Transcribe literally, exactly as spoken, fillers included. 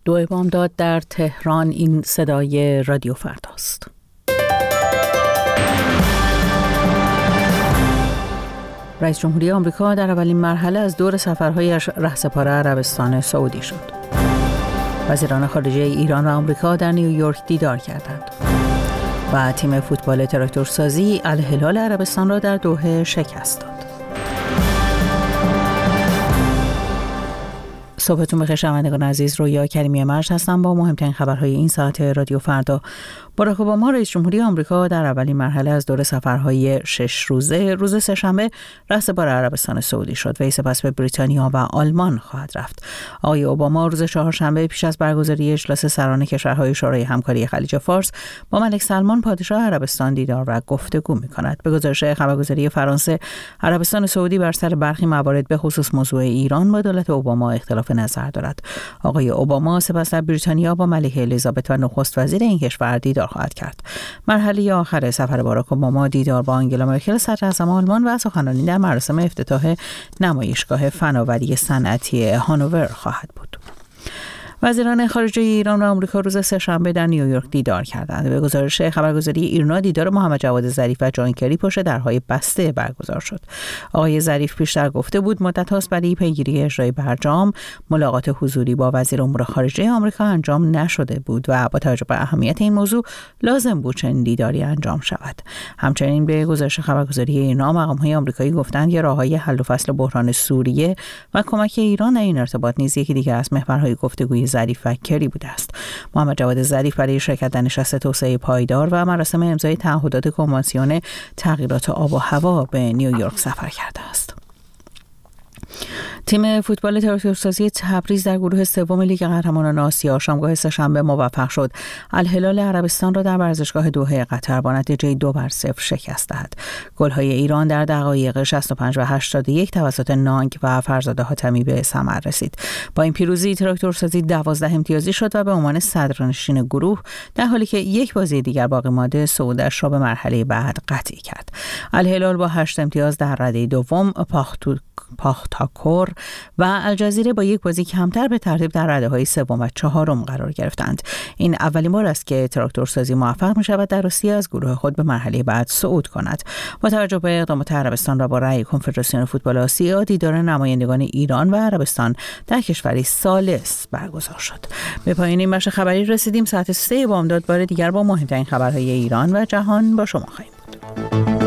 دو بامداد در تهران. این صدای رادیو فرداست. رئیس جمهوری آمریکا در اولین مرحله از دور سفرهایش رهسپار عربستان سعودی شد. وزیران خارجه ایران و آمریکا در نیویورک دیدار کردند. و تیم فوتبال تراکتورسازی الهلال عربستان را در دوحه شکست داد. صبحتون بخیر شنوندگان عزیز، رویا کریمی مرج هستم با مهمترین خبرهای این ساعت رادیو فردا. باراک اوباما رئیس جمهوری آمریکا در اولین مرحله از دور سفرهای شش روزه روز سه‌شنبه رهسپار عربستان سعودی شد و سپس به بریتانیا و آلمان خواهد رفت. آقای اوباما روز چهارشنبه پیش از برگزاری اجلاس سران کشورهای شورای همکاری خلیج فارس با ملک سلمان پادشاه عربستان دیدار و گفتگو می‌کند. به گزارش خبرگزاری فرانسه، عربستان سعودی بر سر برخی موارد به خصوص موضوع ایران با دولت اوباما اختلاف نظر دارد. آقای اوباما سپس در بریتانیا با ملکه الیزابت و نخست وزیر این کشور دیدار خواهد کرد. مرحله آخر سفر باراک اوباما دیدار با آنگلا مرکل صدراعظم آلمان و سخنرانی در مراسم افتتاح نمایشگاه فناوری صنعتی هانوور خواهد بود. وزیران خارجه ایران و آمریکا روز سه‌شنبه در نیویورک دیدار کردند. به گزارش خبرگزاری ایرنا دیدار محمد جواد ظریف و جان کری پشت درهای بسته برگزار شد. آقای ظریف پیشتر گفته بود مدت هاست برای پیگیری اجرای برجام ملاقات حضوری با وزیر امور خارجه آمریکا انجام نشده بود و با توجه به اهمیت این موضوع لازم بود چنین دیداری انجام شود. همچنین به گزارش خبرگزاری ایرنا مقام‌های آمریکایی گفتند که راههای حل و فصل بحران سوریه و کمک ایران در این ارتباط نیز یکی دیگر از محورهای گفتگوی ظریف و کری بوده است. محمد جواد ظریف برای شرکت در نشست توسعه پایدار و مراسم امضای تعهدات کنوانسیون تغییرات آب و هوا به نیویورک سفر کرده است. تیم فوتبال تراکتورسازی تبریز در گروه سوم لیگ قهرمانان آسیا شامگاه سه‌شنبه موفق شد الهلال عربستان را در ورزشگاه دوحه قطر با نتیجه دو بر صفر شکست دهد. گل‌های ایران در دقایق شصت و پنج و هشتاد و یک توسط نانگ و فرزاد حاتمی به ثمر رسید. با این پیروزی تراکتورسازی دوازده امتیازی شد و به عنوان صدرنشین گروه در حالی که یک بازی دیگر باقی مانده صعودش را به مرحله بعد قطعی کرد. الهلال با هشت امتیاز در رده دوم، پاختو پاختاکور و الجزیره با یک بازی کمتر به ترتیب در رده‌های سوم و چهارم قرار گرفتند. این اولین بار است که تراکتورسازی موفق می‌شود در روسیه از گروه خود به مرحله بعد صعود کند. با توجه به اقدامات عربستان و با رأی کنفدراسیون فوتبال آسیا، دیدار نمایندگان ایران و عربستان در کشوری ثالث برگزار شد. به پایان این بخش خبری رسیدیم. ساعت سه بامداد بار دیگر با مهمترین خبرهای ایران و جهان با شما خواهیم بود.